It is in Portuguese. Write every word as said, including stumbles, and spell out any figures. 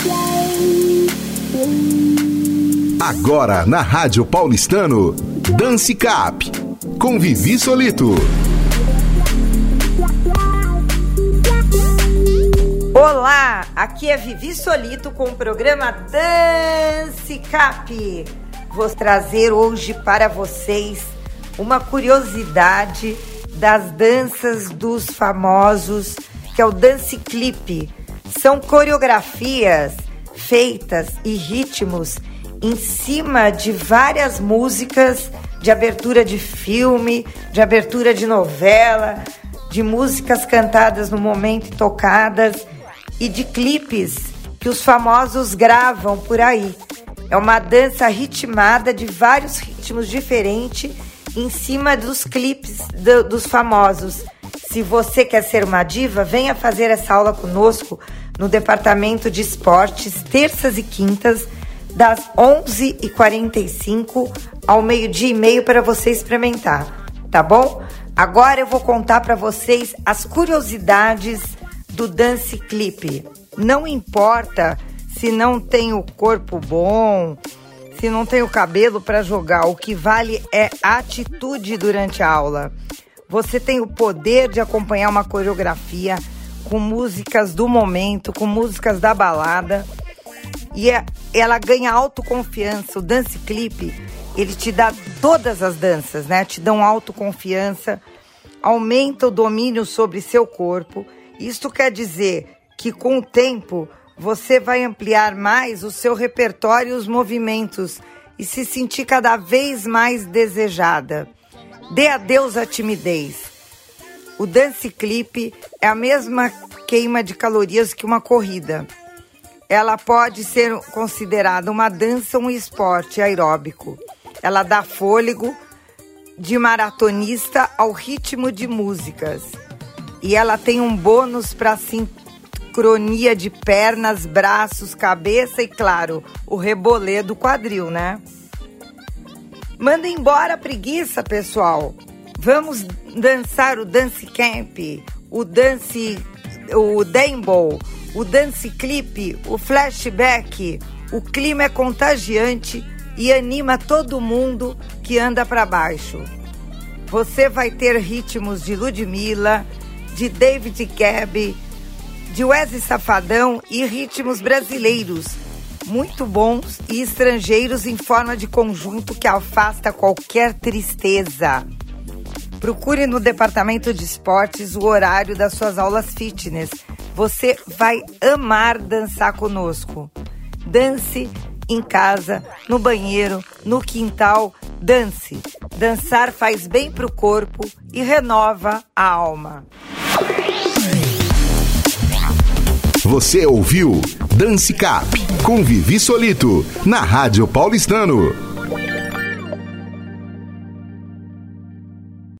Agora na Rádio Paulistano, Dance Cap, com Vivi Solito. Olá, aqui é Vivi Solito com o programa Dance Cap. Vou trazer hoje para vocês uma curiosidade das danças dos famosos, que é o Dance Clip. São coreografias feitas e ritmos em cima de várias músicas de abertura de filme, de abertura de novela, de músicas cantadas no momento e tocadas, e de clipes que os famosos gravam por aí. É uma dança ritmada de vários ritmos diferentes em cima dos clipes do, dos famosos. Se você quer ser uma diva, venha fazer essa aula conosco no Departamento de Esportes, terças e quintas, das onze e quarenta e cinco ao meio-dia e meio para você experimentar, tá bom? Agora eu vou contar para vocês as curiosidades do Dance Clip. Não importa se não tem o corpo bom, se não tem o cabelo para jogar, o que vale é a atitude durante a aula. Você tem o poder de acompanhar uma coreografia com músicas do momento, com músicas da balada, e ela ganha autoconfiança. O Dance Clip, ele te dá todas as danças, né? Te dão autoconfiança, aumenta o domínio sobre seu corpo. Isto quer dizer que com o tempo você vai ampliar mais o seu repertório e os movimentos e se sentir cada vez mais desejada. Dê adeus à timidez. O Dance Clip é a mesma queima de calorias que uma corrida. Ela pode ser considerada uma dança ou um esporte aeróbico. Ela dá fôlego de maratonista ao ritmo de músicas. E ela tem um bônus para sincronia de pernas, braços, cabeça e, claro, o rebolê do quadril, né? Manda embora a preguiça, pessoal. Vamos dançar o Dance Camp, o Dance, o Dembow, o Dance Clip, o Flashback. O clima é contagiante e anima todo mundo que anda para baixo. Você vai ter ritmos de Ludmilla, de David Guetta, de Wesley Safadão e ritmos brasileiros, muito bons e estrangeiros em forma de conjunto que afasta qualquer tristeza. Procure no Departamento de Esportes o horário das suas aulas fitness. Você vai amar dançar conosco. Dance em casa, no banheiro, no quintal. Dance. Dançar faz bem pro corpo e renova a alma. Você ouviu Dance Cap, com Vivi Solito, na Rádio Paulistano.